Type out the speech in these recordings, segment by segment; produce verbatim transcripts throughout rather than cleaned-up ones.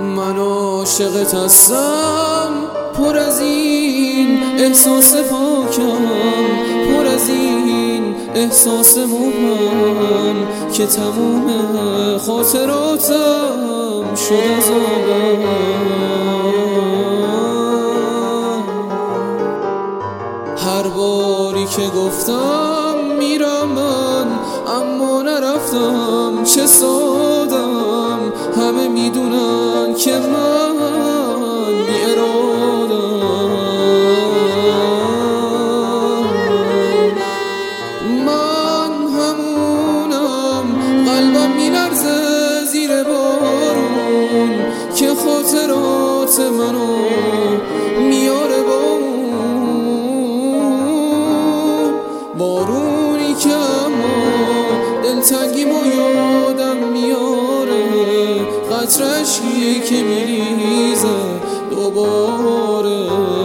من عاشقت هستم، پر از این احساس پاکم، پر از این احساس مبهم که تموم خاطراتم شد از آدم. هر باری که گفتم میرم من، اما نرفتم، چه سادم. همه میدونن که من بی ارادم. من همونم، قلبم میلرزه زیر بارون که خاطرات منو میاره با بارونی که اما دلتنگیمو یادم میاره، قطره اشکی که میریزه دوباره.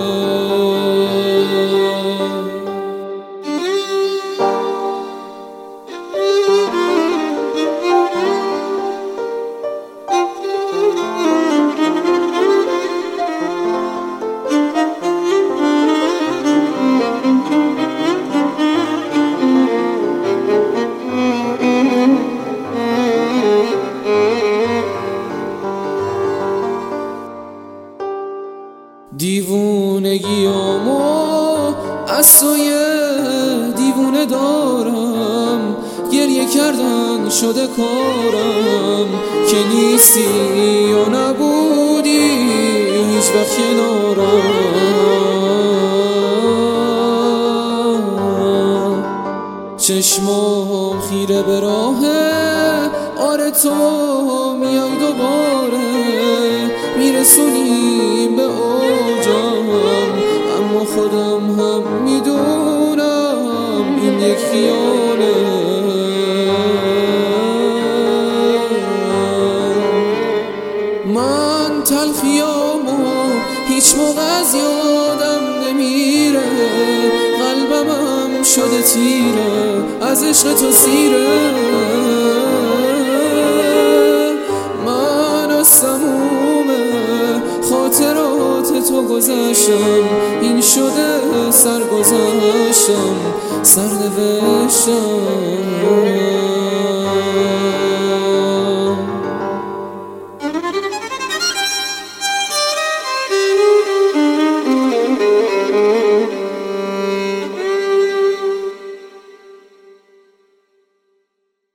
دیوونگیامو از تو یه دیوونه دارم، گریه کردن شده کارم که نیستی یا نبودی هیچ وقت کنارم. چشمام خیره به راهه، آره تو میای دوباره، میرسونیم به اوجم، اما خودم هم میدونم این یک خیاله. من تلخیامو هیچ موقع از یادم نمیره، قلبم هم شده تیره از عشق تو سیره. من از تموم خاطرات تو گذشتم، این شده سرگذشتم، سرنوشتم.